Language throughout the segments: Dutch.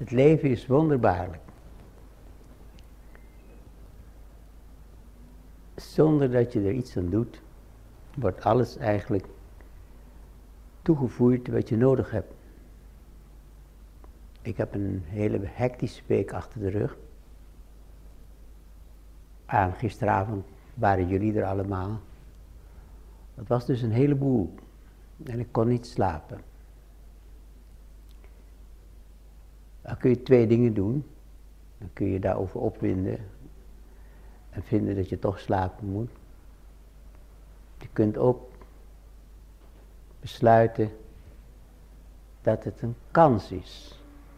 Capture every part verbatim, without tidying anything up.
Het leven is wonderbaarlijk. Zonder dat je er iets aan doet, wordt alles eigenlijk toegevoegd wat je nodig hebt. Ik heb een hele hectische week achter de rug. En gisteravond waren jullie er allemaal. Het was dus een heleboel. En ik kon niet slapen. Dan kun je twee dingen doen. Dan kun je daarover opwinden. En vinden dat je toch slapen moet. Je kunt ook besluiten dat het een kans is.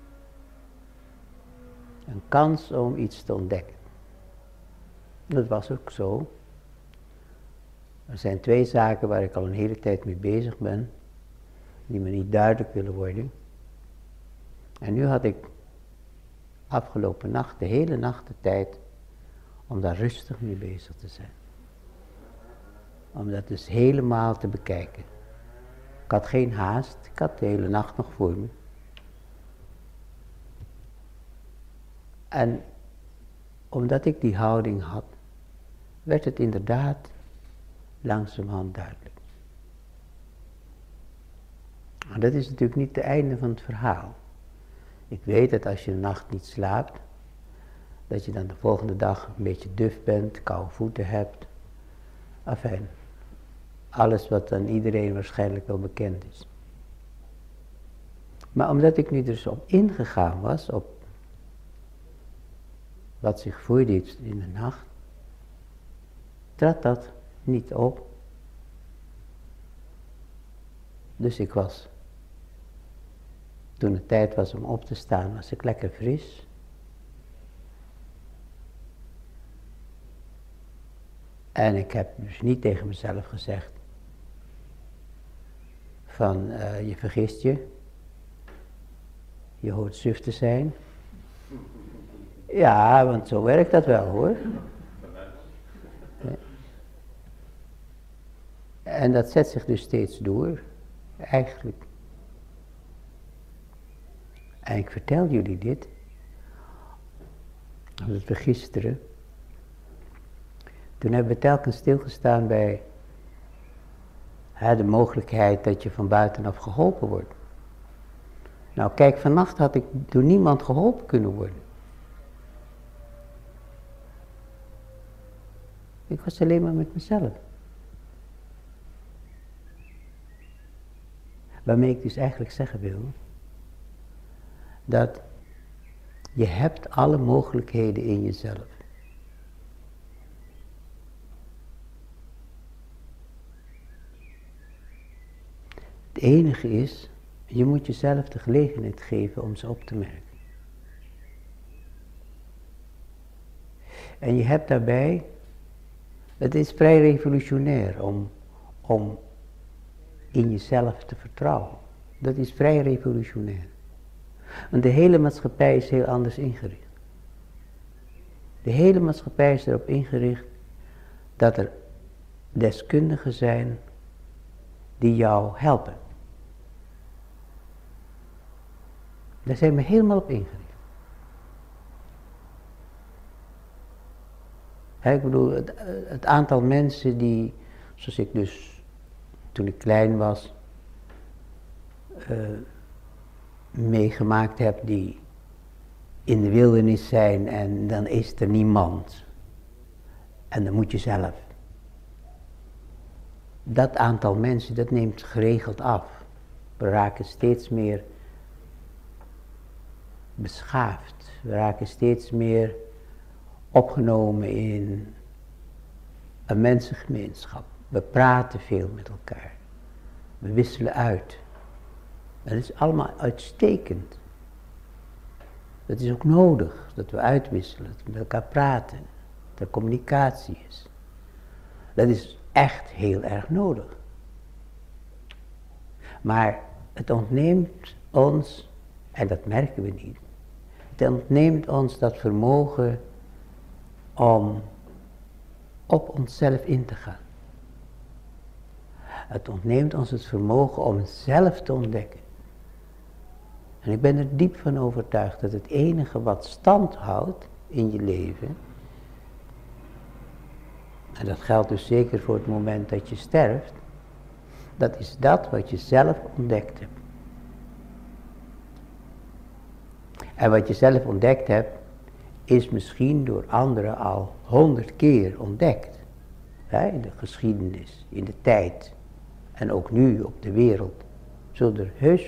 Een kans om iets te ontdekken. Dat was ook zo. Er zijn twee zaken waar ik al een hele tijd mee bezig ben, die me niet duidelijk willen worden. En nu had ik afgelopen nacht, de hele nacht de tijd, om daar rustig mee bezig te zijn. Om dat dus helemaal te bekijken. Ik had geen haast, ik had de hele nacht nog voor me. En omdat ik die houding had, werd het inderdaad langzamerhand duidelijk. Maar dat is natuurlijk niet het einde van het verhaal. Ik weet dat als je een nacht niet slaapt, dat je dan de volgende dag een beetje duf bent, koude voeten hebt. Enfin, alles wat aan iedereen waarschijnlijk wel bekend is. Maar omdat ik nu dus op ingegaan was, op wat zich voordeed in de nacht, trad dat niet op. Dus ik was, toen het tijd was om op te staan, was ik lekker fris. En ik heb dus niet tegen mezelf gezegd van uh, je vergist je, je hoort suf te zijn. Ja, want zo werkt dat wel hoor. En dat zet zich dus steeds door, eigenlijk. En ik vertel jullie dit, omdat we gisteren, toen hebben we telkens stilgestaan bij hè, de mogelijkheid dat je van buitenaf geholpen wordt. Nou kijk, vannacht had ik door niemand geholpen kunnen worden. Ik was alleen maar met mezelf. Waarmee ik dus eigenlijk zeggen wil, dat je hebt alle mogelijkheden in jezelf. Het enige is, je moet jezelf de gelegenheid geven om ze op te merken. En je hebt daarbij, het is vrij revolutionair om, om in jezelf te vertrouwen. Dat is vrij revolutionair. Want de hele maatschappij is heel anders ingericht. De hele maatschappij is erop ingericht dat er deskundigen zijn die jou helpen. Daar zijn we helemaal op ingericht. He, ik bedoel, het, het aantal mensen die, zoals ik dus toen ik klein was, uh, meegemaakt heb, die in de wildernis zijn en dan is er niemand. En dan moet je zelf. Dat aantal mensen, dat neemt geregeld af. We raken steeds meer beschaafd. We raken steeds meer opgenomen in een mensengemeenschap. We praten veel met elkaar. We wisselen uit. Dat is allemaal uitstekend. Dat is ook nodig, dat we uitwisselen, dat we met elkaar praten. Dat er communicatie is. Dat is echt heel erg nodig. Maar het ontneemt ons, en dat merken we niet, het ontneemt ons dat vermogen om op onszelf in te gaan. Het ontneemt ons het vermogen om zelf te ontdekken. En ik ben er diep van overtuigd dat het enige wat stand houdt in je leven, en dat geldt dus zeker voor het moment dat je sterft, dat is dat wat je zelf ontdekt hebt. En wat je zelf ontdekt hebt, is misschien door anderen al honderd keer ontdekt. Hè, in de geschiedenis, in de tijd en ook nu op de wereld. Zullen er heus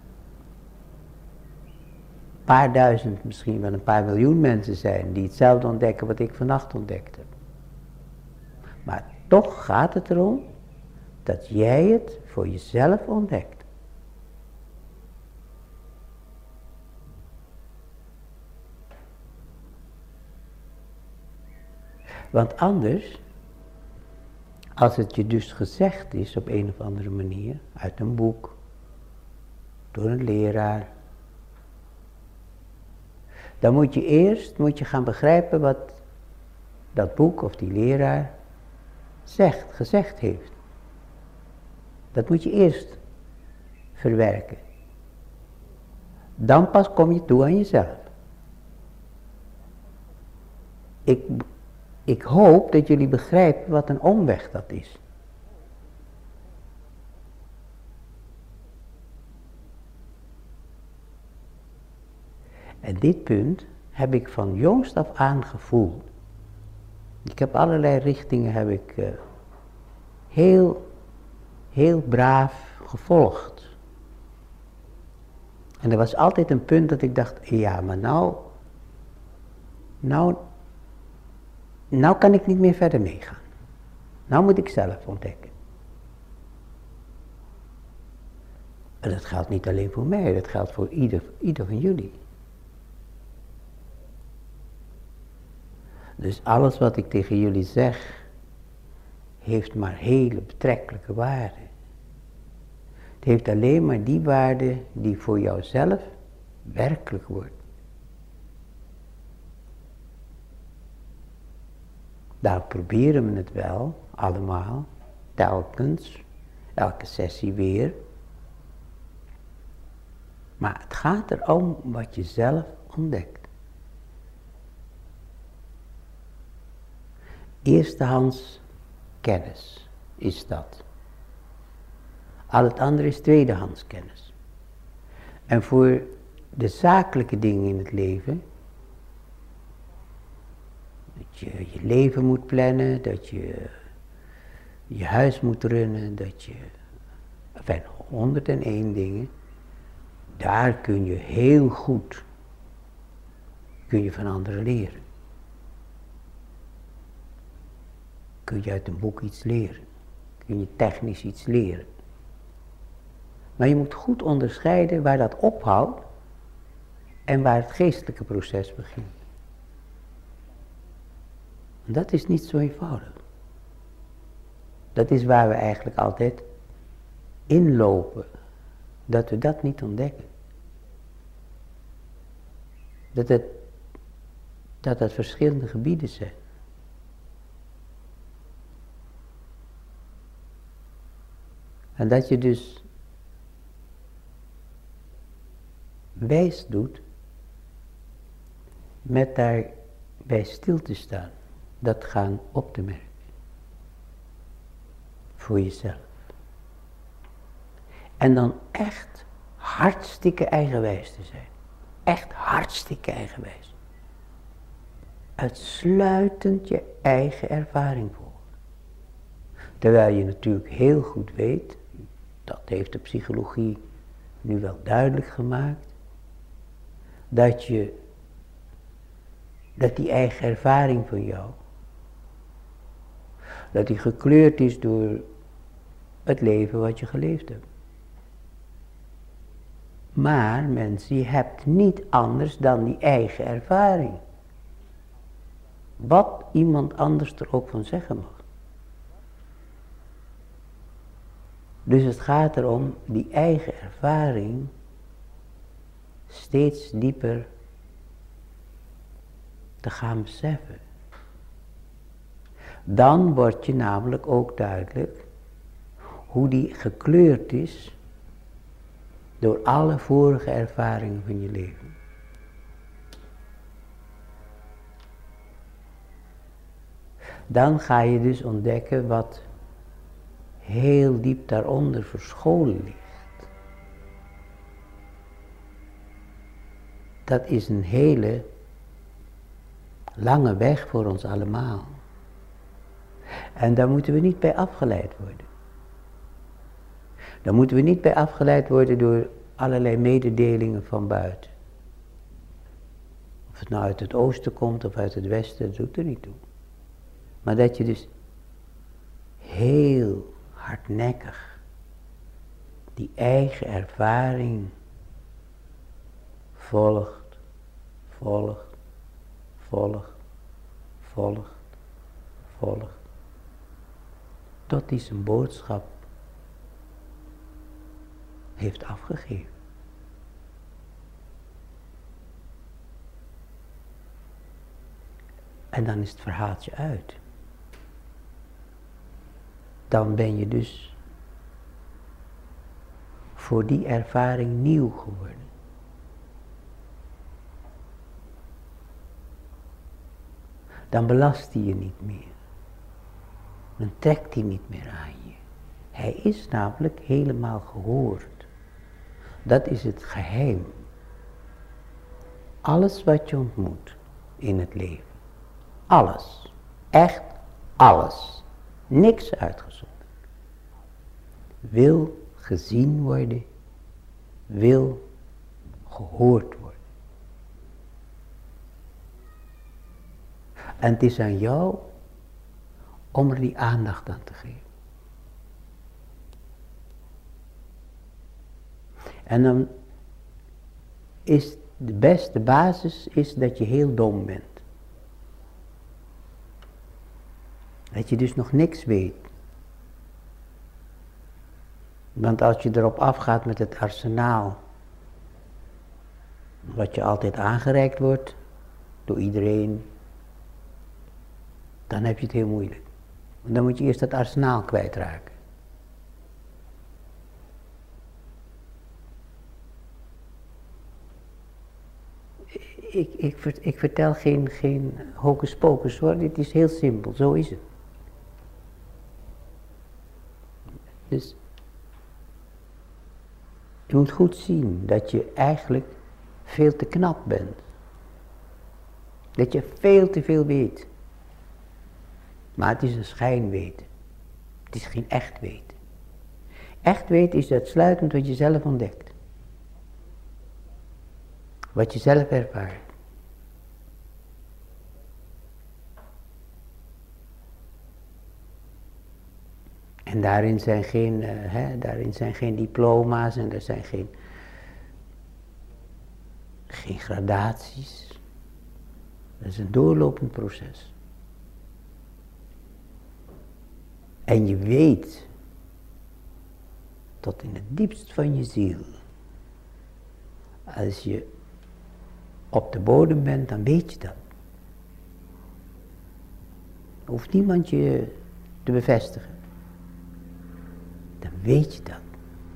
een paar duizend, misschien wel een paar miljoen mensen zijn die hetzelfde ontdekken wat ik vannacht ontdekt heb. Maar toch gaat het erom dat jij het voor jezelf ontdekt. Want anders, als het je dus gezegd is op een of andere manier, uit een boek, door een leraar, dan moet je eerst moet je gaan begrijpen wat dat boek of die leraar zegt, gezegd heeft. Dat moet je eerst verwerken. Dan pas kom je toe aan jezelf. Ik, ik hoop dat jullie begrijpen wat een omweg dat is. En dit punt heb ik van jongs af aan gevoeld. Ik heb allerlei richtingen heb ik uh, heel, heel braaf gevolgd. En er was altijd een punt dat ik dacht, ja, maar nou, nou, nou kan ik niet meer verder meegaan. Nou moet ik zelf ontdekken. En dat geldt niet alleen voor mij, dat geldt voor ieder, ieder van jullie. Dus alles wat ik tegen jullie zeg, heeft maar hele betrekkelijke waarde. Het heeft alleen maar die waarde die voor jouzelf werkelijk wordt. Daar proberen we het wel, allemaal, telkens, elke sessie weer. Maar het gaat erom wat je zelf ontdekt. Eerstehands kennis is dat. Al het andere is tweedehands kennis. En voor de zakelijke dingen in het leven, dat je je leven moet plannen, dat je je huis moet runnen, dat je, enfin, honderd en één dingen, daar kun je heel goed, kun je van anderen leren. Kun je uit een boek iets leren. Kun je technisch iets leren. Maar je moet goed onderscheiden waar dat ophoudt en waar het geestelijke proces begint. En dat is niet zo eenvoudig. Dat is waar we eigenlijk altijd inlopen. Dat we dat niet ontdekken. Dat het, dat het verschillende gebieden zijn. En dat je dus wijs doet met daarbij stil te staan, dat gaan op te merken. Voor jezelf. En dan echt hartstikke eigenwijs te zijn. Echt hartstikke eigenwijs. Uitsluitend je eigen ervaring volgen. Terwijl je natuurlijk heel goed weet, dat heeft de psychologie nu wel duidelijk gemaakt, dat je, dat die eigen ervaring van jou, dat die gekleurd is door het leven wat je geleefd hebt. Maar mensen, je hebt niet anders dan die eigen ervaring. Wat iemand anders er ook van zeggen mag. Dus het gaat erom die eigen ervaring steeds dieper te gaan beseffen. Dan wordt je namelijk ook duidelijk hoe die gekleurd is Door alle vorige ervaringen van je leven. Dan ga je dus ontdekken wat heel diep daaronder verscholen ligt. Dat is een hele lange weg voor ons allemaal. En daar moeten we niet bij afgeleid worden. Daar moeten we niet bij afgeleid worden door allerlei mededelingen van buiten. Of het nou uit het oosten komt of uit het westen, dat doet er niet toe. Maar dat je dus heel hardnekkig die eigen ervaring volgt, volgt, volgt, volgt, volgt. Tot die zijn boodschap heeft afgegeven. En dan is het verhaaltje uit. Dan ben je dus voor die ervaring nieuw geworden. Dan belast hij je niet meer. Dan trekt hij niet meer aan je. Hij is namelijk helemaal gehoord. Dat is het geheim. Alles wat je ontmoet in het leven. Alles. Echt alles. Niks uitgezonderd. Wil gezien worden. Wil gehoord worden. En het is aan jou om er die aandacht aan te geven. En dan is de beste basis is dat je heel dom bent. Dat je dus nog niks weet. Want als je erop afgaat met het arsenaal, wat je altijd aangereikt wordt, door iedereen, dan heb je het heel moeilijk. Want dan moet je eerst dat arsenaal kwijtraken. Ik, ik, ik vertel geen, geen hocus pocus hoor, dit is heel simpel, zo is het. Dus je moet goed zien dat je eigenlijk veel te knap bent. Dat je veel te veel weet. Maar het is een schijnweten. Het is geen echt weten. Echt weten is uitsluitend wat je zelf ontdekt. Wat je zelf ervaart. En daarin zijn geen, uh, hè, daarin zijn geen diploma's en er zijn geen, geen gradaties. Dat is een doorlopend proces. En je weet, tot in het diepst van je ziel, als je op de bodem bent, dan weet je dat. Hoeft niemand je te bevestigen. Dan weet je dat.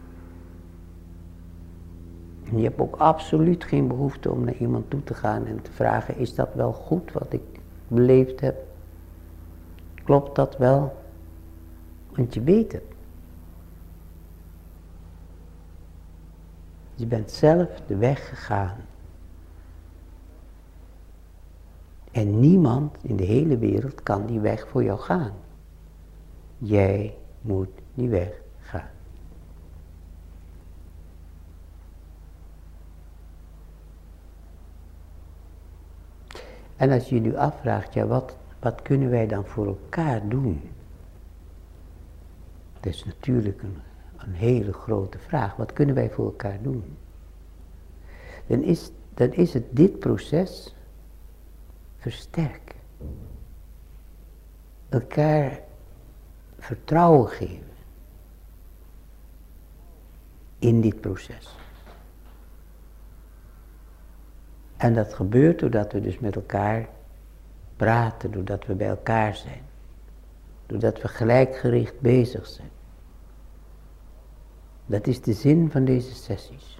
En je hebt ook absoluut geen behoefte om naar iemand toe te gaan en te vragen, is dat wel goed wat ik beleefd heb? Klopt dat wel? Want je weet het. Je bent zelf de weg gegaan. En niemand in de hele wereld kan die weg voor jou gaan. Jij moet die weg gaan. En als je je nu afvraagt, ja, wat, wat kunnen wij dan voor elkaar doen? Dat is natuurlijk een, een hele grote vraag. Wat kunnen wij voor elkaar doen? Dan is, dan is het dit proces versterken. Elkaar vertrouwen geven. In dit proces. En dat gebeurt doordat we dus met elkaar praten, doordat we bij elkaar zijn. Doordat we gelijkgericht bezig zijn. Dat is de zin van deze sessies.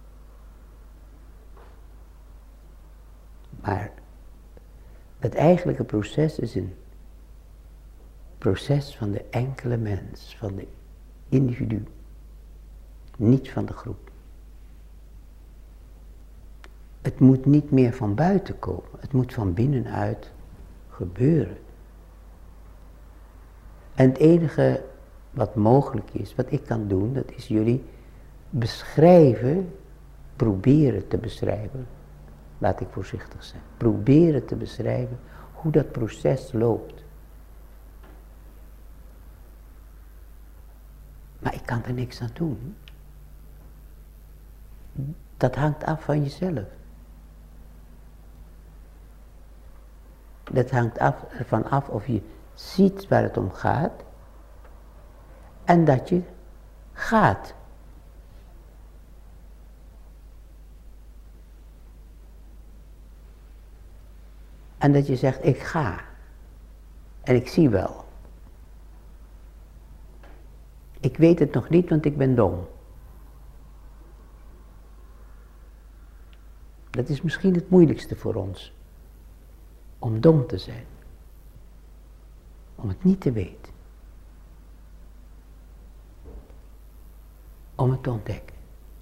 Maar het eigenlijke proces is een proces van de enkele mens, van de individu, niet van de groep. Het moet niet meer van buiten komen, het moet van binnenuit gebeuren. En het enige wat mogelijk is, wat ik kan doen, dat is jullie beschrijven, proberen te beschrijven, laat ik voorzichtig zijn, proberen te beschrijven hoe dat proces loopt. Maar ik kan er niks aan doen. Dat hangt af van jezelf. Dat hangt af, ervan af of je ziet waar het om gaat en dat je gaat. En dat je zegt, ik ga. En ik zie wel. Ik weet het nog niet, want ik ben dom. Dat is misschien het moeilijkste voor ons. Om dom te zijn. Om het niet te weten. Om het te ontdekken.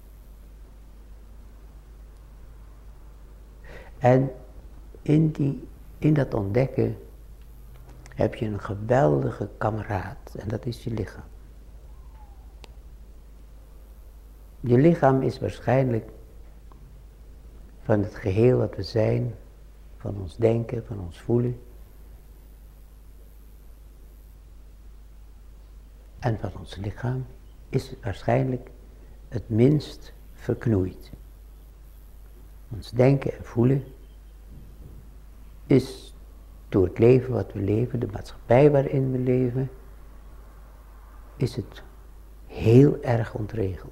En in, die, in dat ontdekken heb je een geweldige kameraad. En dat is je lichaam. Je lichaam is waarschijnlijk van het geheel wat we zijn, van ons denken, van ons voelen en van ons lichaam, is waarschijnlijk het minst verknoeid. Ons denken en voelen is door het leven wat we leven, de maatschappij waarin we leven, is het heel erg ontregeld.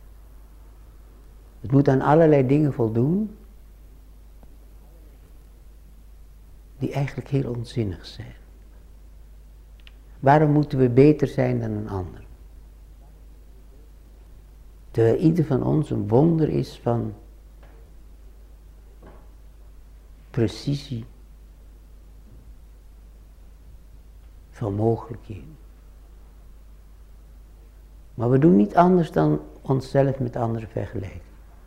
Het moet aan allerlei dingen voldoen die eigenlijk heel onzinnig zijn. Waarom moeten we beter zijn dan een ander? Terwijl ieder van ons een wonder is van precisie, van mogelijkheden. Maar we doen niet anders dan onszelf met anderen vergelijken.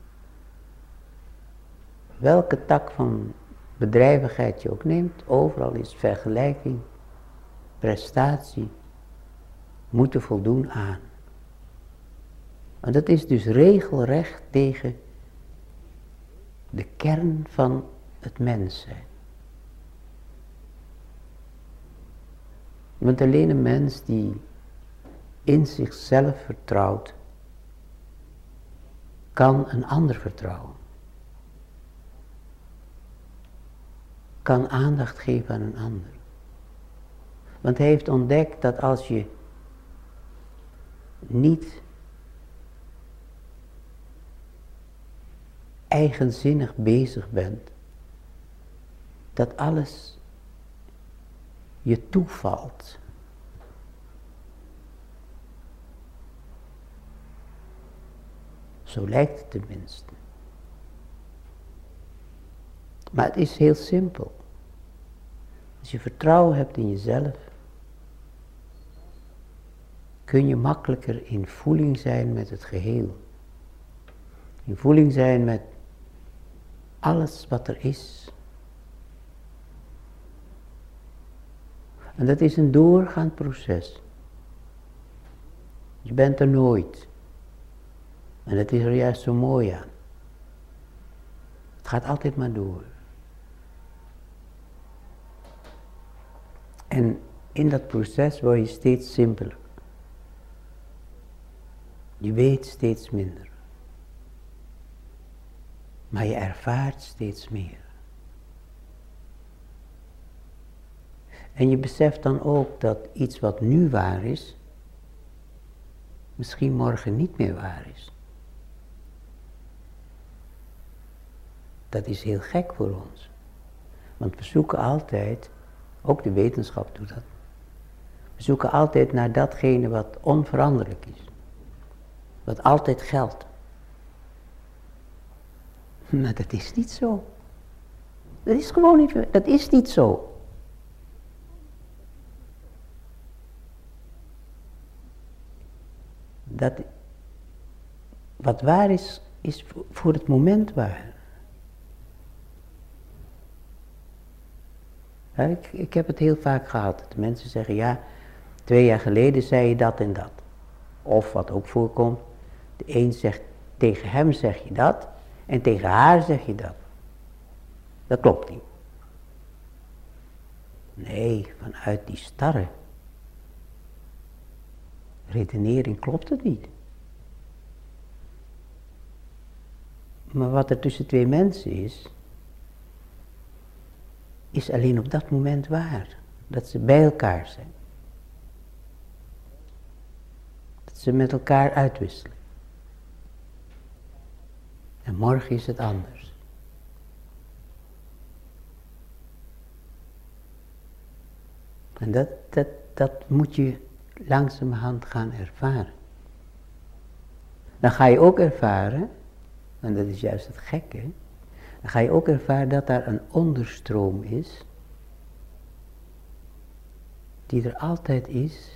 Welke tak van bedrijvigheid je ook neemt, overal is vergelijking, prestatie, moeten voldoen aan. En dat is dus regelrecht tegen de kern van het mens zijn. Want alleen een mens die in zichzelf vertrouwt, kan een ander vertrouwen. Kan aandacht geven aan een ander. Want hij heeft ontdekt dat als je niet eigenzinnig bezig bent, dat alles je toevalt. Zo lijkt het tenminste. Maar het is heel simpel. Als je vertrouwen hebt in jezelf, kun je makkelijker in voeling zijn met het geheel. In voeling zijn met alles wat er is. En dat is een doorgaand proces. Je bent er nooit. En dat is er juist zo mooi aan. Het gaat altijd maar door. En in dat proces word je steeds simpeler. Je weet steeds minder. Maar je ervaart steeds meer. En je beseft dan ook dat iets wat nu waar is, misschien morgen niet meer waar is. Dat is heel gek voor ons. Want we zoeken altijd, ook de wetenschap doet dat, we zoeken altijd naar datgene wat onveranderlijk is. wat altijd geldt. Maar dat is niet zo. Dat is gewoon niet, dat is niet zo. Dat, wat waar is, is voor het moment waar. Ja, ik, ik heb het heel vaak gehad. Dat mensen zeggen, ja, twee jaar geleden zei je dat en dat. Of wat ook voorkomt, de een zegt, tegen hem zeg je dat, en tegen haar zeg je dat. Dat klopt niet. Nee, vanuit die starre redenering klopt het niet. Maar wat er tussen twee mensen is, is alleen op dat moment waar. Dat ze bij elkaar zijn. Dat ze met elkaar uitwisselen. En morgen is het anders. En dat, dat, dat moet je langzamerhand gaan ervaren. Dan ga je ook ervaren, en dat is juist het gekke, dan ga je ook ervaren dat daar een onderstroom is, die er altijd is,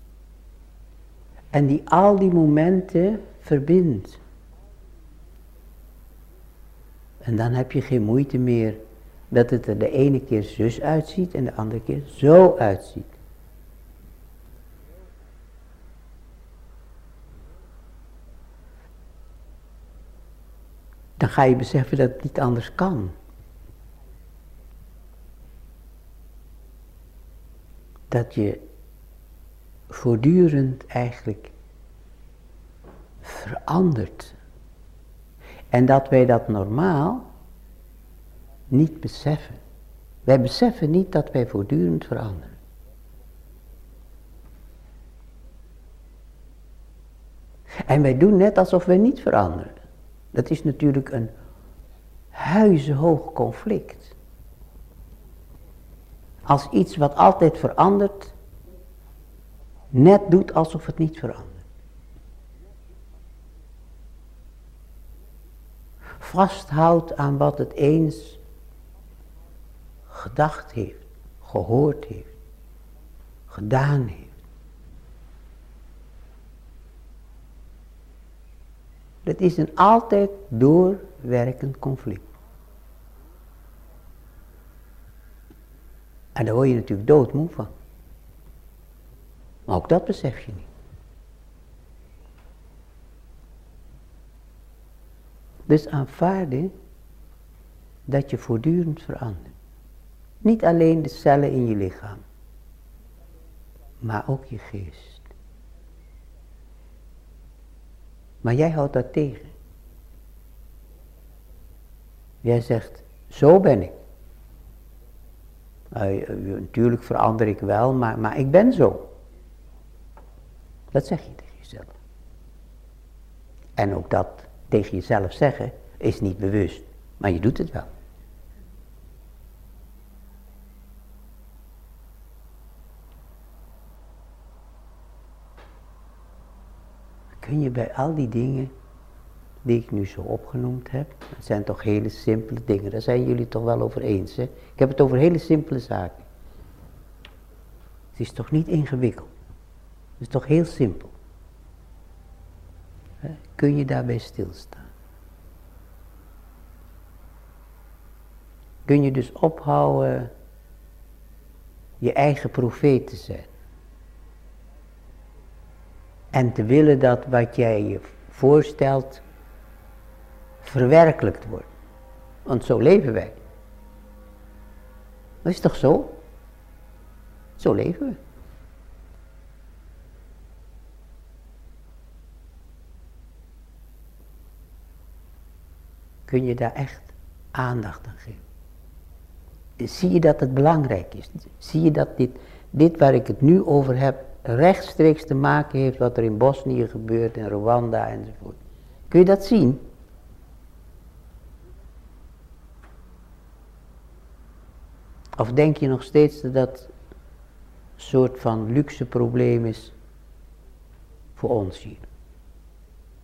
en die al die momenten verbindt. En dan heb je geen moeite meer dat het er de ene keer zus uitziet en de andere keer zo uitziet. Dan ga je beseffen dat het niet anders kan. Dat je voortdurend eigenlijk verandert. En dat wij dat normaal niet beseffen. Wij beseffen niet dat wij voortdurend veranderen. En wij doen net alsof wij niet veranderen. Dat is natuurlijk een huizenhoog conflict. Als iets wat altijd verandert, net doet alsof het niet verandert. Vasthoudt aan wat het eens gedacht heeft, gehoord heeft, gedaan heeft. Dat is een altijd doorwerkend conflict. En daar word je natuurlijk doodmoe van. Maar ook dat besef je niet. Dus aanvaarden dat je voortdurend verandert. Niet alleen de cellen in je lichaam, maar ook je geest. Maar jij houdt dat tegen. Jij zegt, zo ben ik. Uh, natuurlijk verander ik wel, maar, maar ik ben zo. Dat zeg je tegen jezelf. En ook dat tegen jezelf zeggen is niet bewust, maar je doet het wel. Kun je bij al die dingen die ik nu zo opgenoemd heb, het zijn toch hele simpele dingen, daar zijn jullie toch wel over eens, hè? Ik heb het over hele simpele zaken. Het is toch niet ingewikkeld. Het is toch heel simpel. Hè? Kun je daarbij stilstaan? Kun je dus ophouden je eigen profeet te zijn? En te willen dat wat jij je voorstelt verwerkelijkt wordt. Want zo leven wij. Dat is toch zo? Zo leven we. Kun je daar echt aandacht aan geven? Zie je dat het belangrijk is? Zie je dat dit, dit waar ik het nu over heb rechtstreeks te maken heeft wat er in Bosnië gebeurt, in Rwanda enzovoort? Kun je dat zien? Of denk je nog steeds dat dat een soort van luxe probleem is voor ons hier?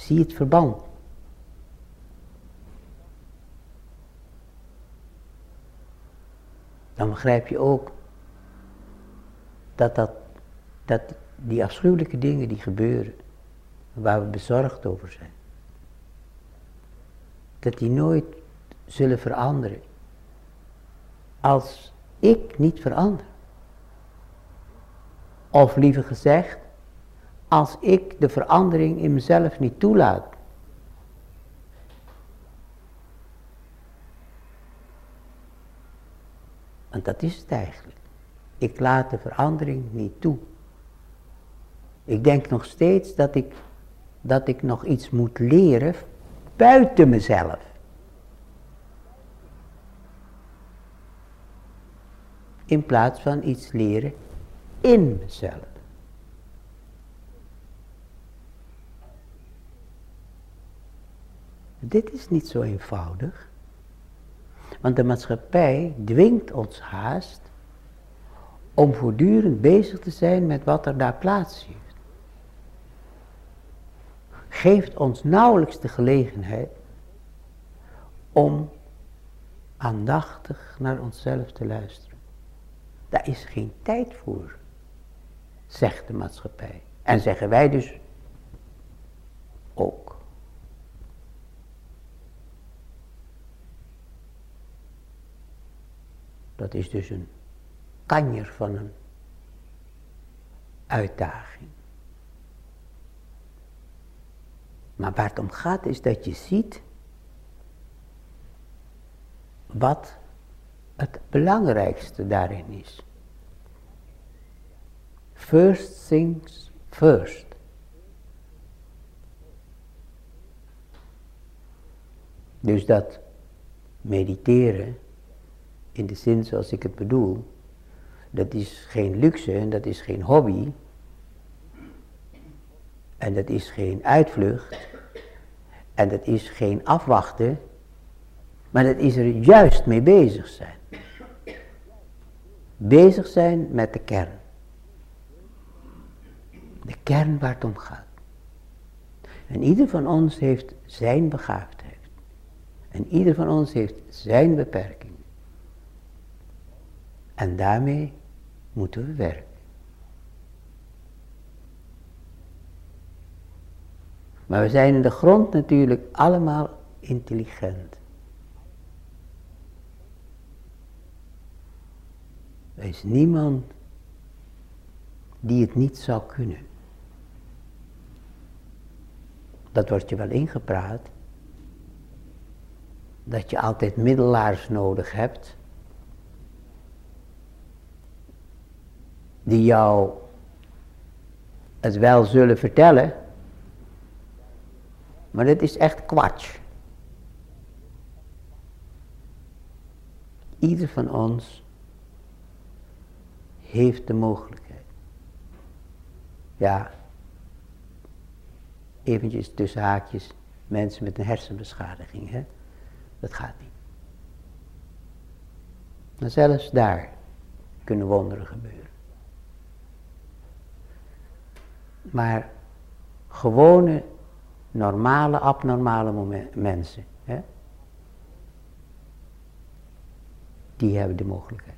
Zie het verband. Dan begrijp je ook dat, dat, dat die afschuwelijke dingen die gebeuren, waar we bezorgd over zijn, dat die nooit zullen veranderen als ik niet verander. Of liever gezegd, als ik de verandering in mezelf niet toelaat. Want dat is het eigenlijk. Ik laat de verandering niet toe. Ik denk nog steeds dat ik, dat ik nog iets moet leren buiten mezelf. In plaats van iets leren in mezelf. Dit is niet zo eenvoudig. Want de maatschappij dwingt ons haast om voortdurend bezig te zijn met wat er daar plaats heeft. Geeft ons nauwelijks de gelegenheid om aandachtig naar onszelf te luisteren. Daar is geen tijd voor, zegt de maatschappij. En zeggen wij dus ook. Dat is dus een kanjer van een uitdaging. Maar waar het om gaat is dat je ziet wat het belangrijkste daarin is. First things first. Dus dat mediteren, in de zin zoals ik het bedoel, dat is geen luxe en dat is geen hobby. En dat is geen uitvlucht. En dat is geen afwachten. Maar dat is er juist mee bezig zijn. Bezig zijn met de kern. De kern waar het om gaat. En ieder van ons heeft zijn begaafdheid. En ieder van ons heeft zijn beperkingen. En daarmee moeten we werken. Maar we zijn in de grond natuurlijk allemaal intelligent. Er is niemand die het niet zou kunnen. Dat wordt je wel ingepraat. Dat je altijd middelaars nodig hebt. Die jou het wel zullen vertellen. Maar dit is echt kwats. Ieder van ons heeft de mogelijkheid. Ja, eventjes tussen haakjes, mensen met een hersenbeschadiging, hè? Dat gaat niet. Maar zelfs daar kunnen wonderen gebeuren. Maar gewone, normale, abnormale moment, mensen, hè? Die hebben de mogelijkheid.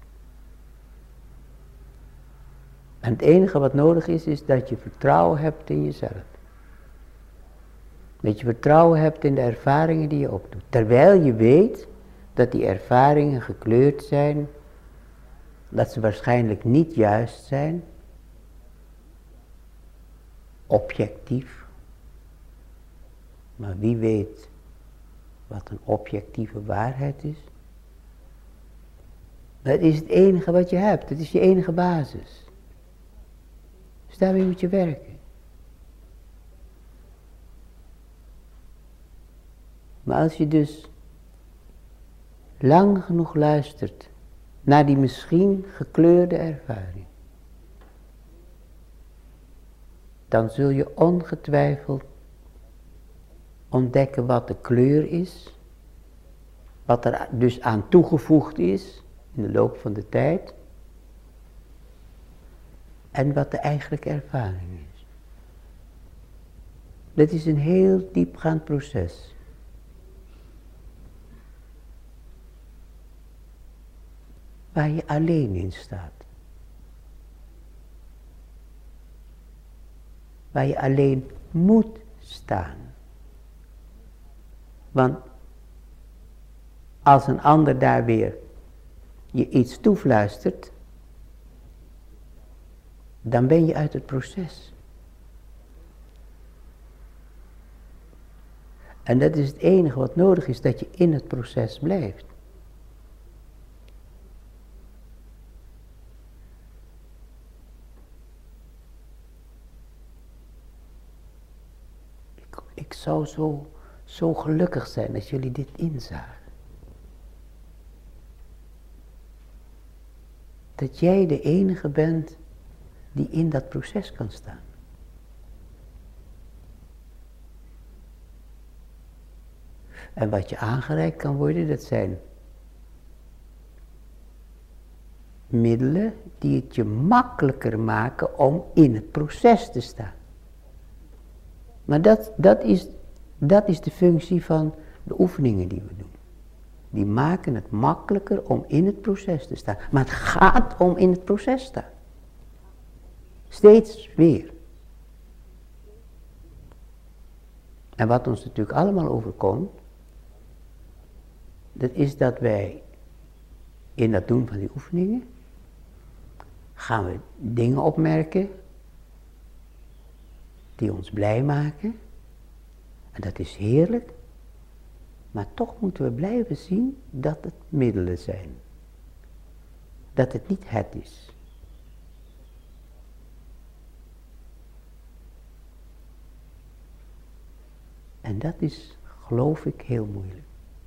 En het enige wat nodig is, is dat je vertrouwen hebt in jezelf. Dat je vertrouwen hebt in de ervaringen die je opdoet. Terwijl je weet dat die ervaringen gekleurd zijn, dat ze waarschijnlijk niet juist zijn, objectief. Maar wie weet wat een objectieve waarheid is? Dat is het enige wat je hebt, dat is je enige basis. Dus daarmee moet je werken. Maar als je dus lang genoeg luistert naar die misschien gekleurde ervaring, dan zul je ongetwijfeld ontdekken wat de kleur is, wat er dus aan toegevoegd is in de loop van de tijd, en wat de eigenlijke ervaring is. Dat is een heel diepgaand proces. Waar je alleen in staat. Waar je alleen moet staan. Want als een ander daar weer je iets toefluistert, dan ben je uit het proces. En dat is het enige wat nodig is, dat je in het proces blijft. Ik, ik zou zo, zo gelukkig zijn als jullie dit inzagen. Dat jij de enige bent die in dat proces kan staan. En wat je aangereikt kan worden, dat zijn middelen die het je makkelijker maken om in het proces te staan. Maar dat, dat, is, dat is de functie van de oefeningen die we doen. Die maken het makkelijker om in het proces te staan. Maar het gaat om in het proces staan. Steeds weer. En wat ons natuurlijk allemaal overkomt, dat is dat wij in dat doen van die oefeningen, gaan we dingen opmerken die ons blij maken. En dat is heerlijk. Maar toch moeten we blijven zien dat het middelen zijn. Dat het niet het is. En dat is, geloof ik, heel moeilijk.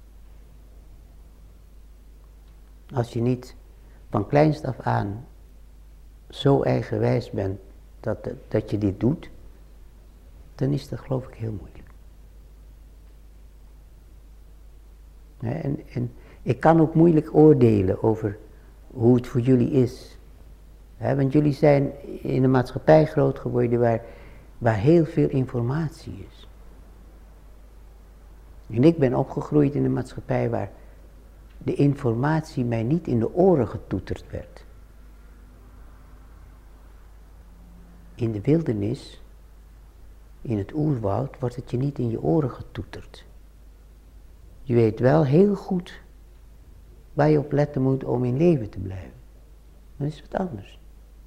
Als je niet van kleinst af aan zo eigenwijs bent dat, dat je dit doet, dan is dat, geloof ik, heel moeilijk. En, en ik kan ook moeilijk oordelen over hoe het voor jullie is. He, want jullie zijn in een maatschappij groot geworden waar, waar heel veel informatie is. En ik ben opgegroeid in een maatschappij waar de informatie mij niet in de oren getoeterd werd. In de wildernis, in het oerwoud, wordt het je niet in je oren getoeterd. Je weet wel heel goed waar je op letten moet om in leven te blijven. Dat is wat anders.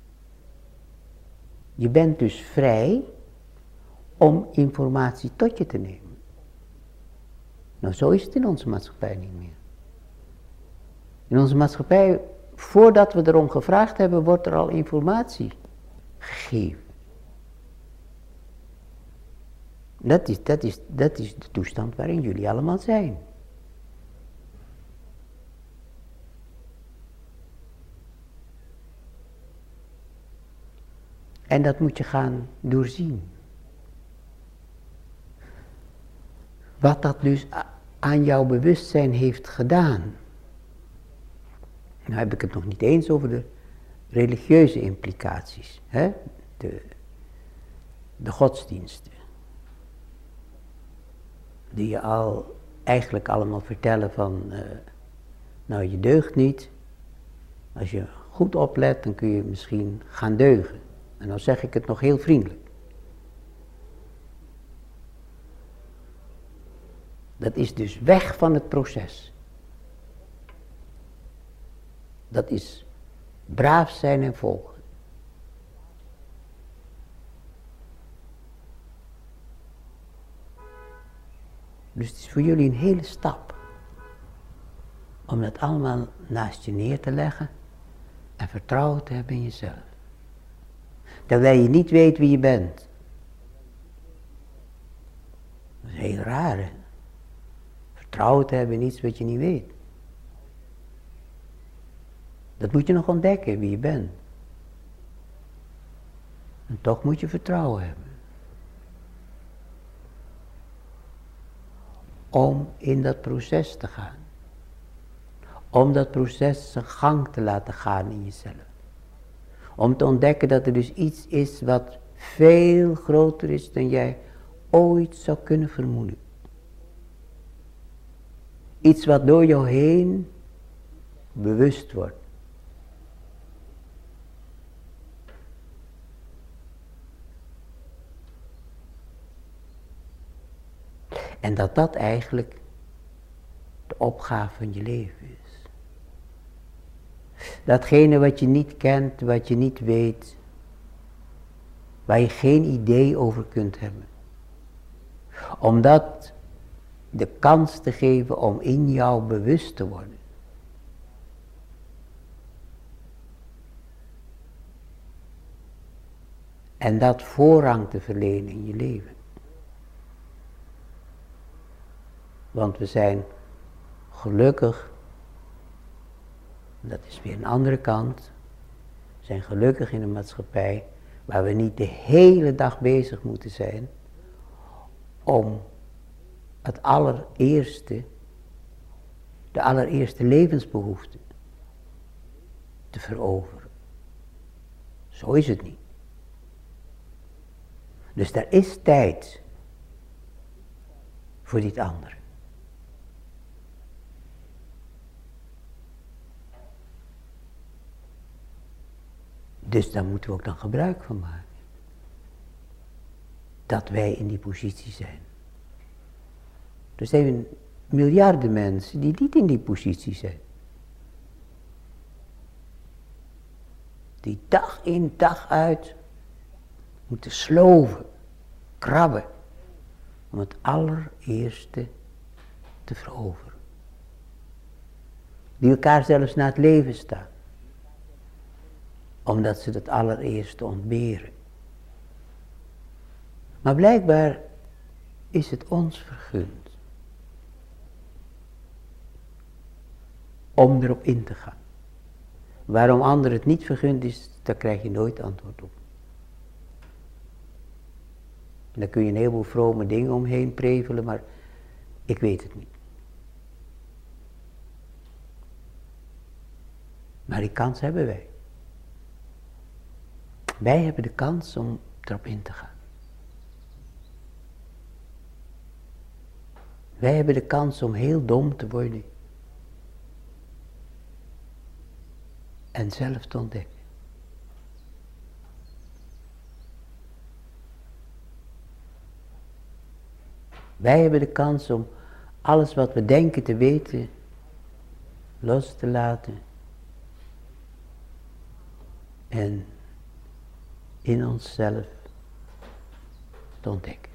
Je bent dus vrij om informatie tot je te nemen. Nou, zo is het in onze maatschappij niet meer. In onze maatschappij, voordat we erom gevraagd hebben, wordt er al informatie gegeven. Dat is, dat is, dat is de toestand waarin jullie allemaal zijn. En dat moet je gaan doorzien. Wat dat dus aan jouw bewustzijn heeft gedaan. Nou heb ik het nog niet eens over de religieuze implicaties. Hè? De, de godsdiensten. Die je al eigenlijk allemaal vertellen van, uh, nou je deugt niet. Als je goed oplet, dan kun je misschien gaan deugen. En dan zeg ik het nog heel vriendelijk. Dat is dus weg van het proces. Dat is braaf zijn en volgen. Dus het is voor jullie een hele stap. Om dat allemaal naast je neer te leggen. En vertrouwen te hebben in jezelf. Terwijl je niet weet wie je bent. Dat is heel raar, hè? Vertrouwen te hebben in iets wat je niet weet. Dat moet je nog ontdekken, wie je bent. En toch moet je vertrouwen hebben. Om in dat proces te gaan. Om dat proces zijn gang te laten gaan in jezelf. Om te ontdekken dat er dus iets is wat veel groter is dan jij ooit zou kunnen vermoeden. Iets wat door jou heen bewust wordt. En dat dat eigenlijk de opgave van je leven is. Datgene wat je niet kent, wat je niet weet, waar je geen idee over kunt hebben. Om dat de kans te geven om in jou bewust te worden. En dat voorrang te verlenen in je leven. Want we zijn gelukkig, dat is weer een andere kant, we zijn gelukkig in een maatschappij waar we niet de hele dag bezig moeten zijn om het allereerste, de allereerste levensbehoefte te veroveren. Zo is het niet. Dus er is tijd voor dit andere. Dus daar moeten we ook dan gebruik van maken. Dat wij in die positie zijn. Er zijn miljarden mensen die niet in die positie zijn. Die dag in dag uit moeten sloven, krabben, om het allereerste te veroveren. Die elkaar zelfs naar het leven staan. Omdat ze het allereerste ontberen. Maar blijkbaar is het ons vergund om erop in te gaan. Waarom anderen het niet vergund is, daar krijg je nooit antwoord op. En daar kun je een heleboel vrome dingen omheen prevelen, maar ik weet het niet. Maar die kans hebben wij. Wij hebben de kans om erop in te gaan. Wij hebben de kans om heel dom te worden. En zelf te ontdekken. Wij hebben de kans om alles wat we denken te weten los te laten. En in onszelf te ontdekken.